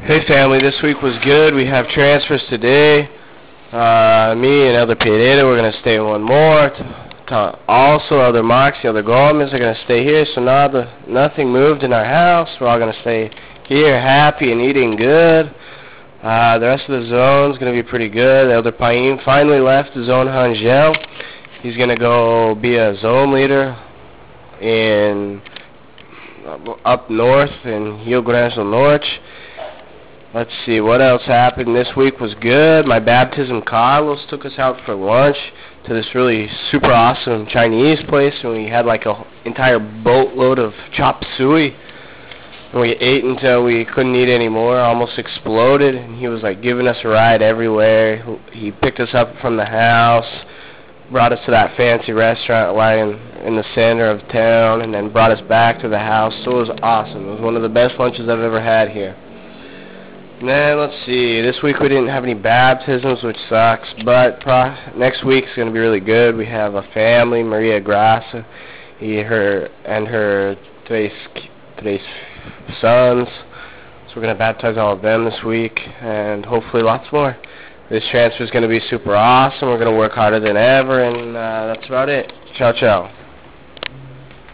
Hey family, this week was good. We have transfers today. Me and Elder Piedad, we're going to stay one more. Also, Elder Mox, the Elder Gomez are going to stay here. So now nothing moved in our house. We're all going to stay here happy and eating good. The rest of the zone is going to be pretty good. Elder Paim finally left the zone Hangel. He's going to go be a zone leader in up north in Rio Grande do Norte. Let's see, what else happened this week was good. My baptism, Carlos, took us out for lunch to this really super awesome Chinese place, and we had like an entire boatload of chop suey. And we ate until we couldn't eat anymore, almost exploded, and he was like giving us a ride everywhere. He picked us up from the house, brought us to that fancy restaurant lying in the center of town, and then brought us back to the house. So it was awesome. It was one of the best lunches I've ever had here. Then let's see, this week we didn't have any baptisms, which sucks, but next week's going to be really good. We have a family, Maria Graça, her tres sons, so we're going to baptize all of them this week, and hopefully lots more. This transfer is going to be super awesome. We're going to work harder than ever, and that's about it. Ciao, ciao.